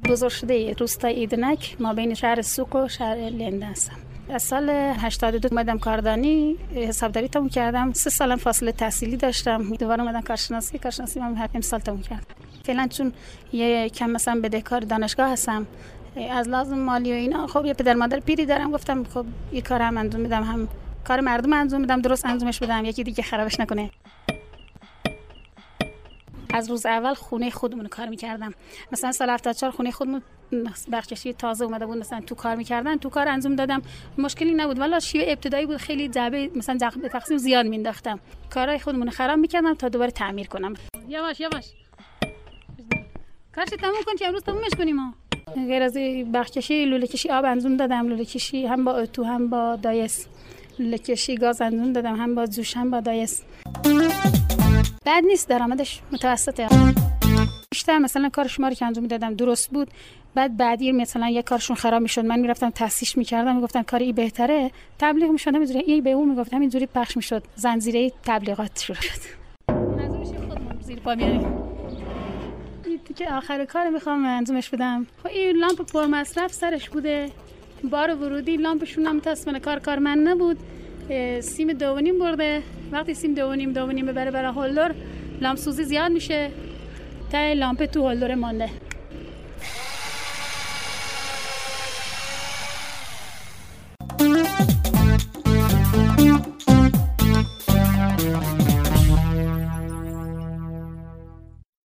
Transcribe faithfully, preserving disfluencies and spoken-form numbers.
بزرگ شده روستای ایدنک ما بین شهر سوق و شهر لنده هستم. از سال هشتاد و دو اومدم کاردانی، حسابداری تموم کردم. سه سالم فاصله تحصیلی داشتم. دوباره اومدم کارشناسی، کارشناسی من همین سال تموم کردم. فعلا چون یه کم مثلا بدهکار دانشگاه هستم، از لازم مالی و اینا، خب یه پدر مادر پیری دارم، گفتم خب یه کار هم انجام میدم، هم کار مردم انجام میدم، درست انجامش بدم، یکی دیگه خرابش نکنه. از روز اول خونه خودمون کار میکردم. مثلا سال هفتاد و چهار خونه خودمون بخششی تازه اومده بود، مثلا تو کار میکردن، تو کار انجام دادم، مشکلی نبود، ولی شیوه ابتدایی بود، خیلی جعبه مثلا تقسیم زیاد مینداختم، کارهای خودمون خراب میکردم تا دوباره تعمیر کنم. یواش یواش کارش تموم کن که امروز تمومش کنیم. ما غیر از بخششی لوله کشی آب انجام دادم، لوله کشی هم با اتو هم با دایس، لوله کشی گاز انجام دادم، هم با جوش هم با دایس. بد نیست، درآمدش متوسطه. بیشتر مثلا کار شما رو که انجام میدادم درست بود، بعد بعدی مثلا یک کارشون خراب میشد، من میرفتم تصحیح میکردم، میگفتن کار این بهتره، تبلیغ میشد، همینجوری این به اون میگفتم، همینجوری پخش میشد، زنجیره تبلیغات شروع شد. منظور میشه خودمون زیر پا میاریم. این که آخر کار میخوام انجامش بدم. خب این لامپ پر مصرف سرش بوده، بار ورودی لامپشون هم متاسفانه کار کار من نبود، سیم دوونیم برده. وقتی سیم دوونیم دوونیم ببره برای هولدر، لامپ سوزی زیاد میشه، تا لامپ تو هولدر مانده.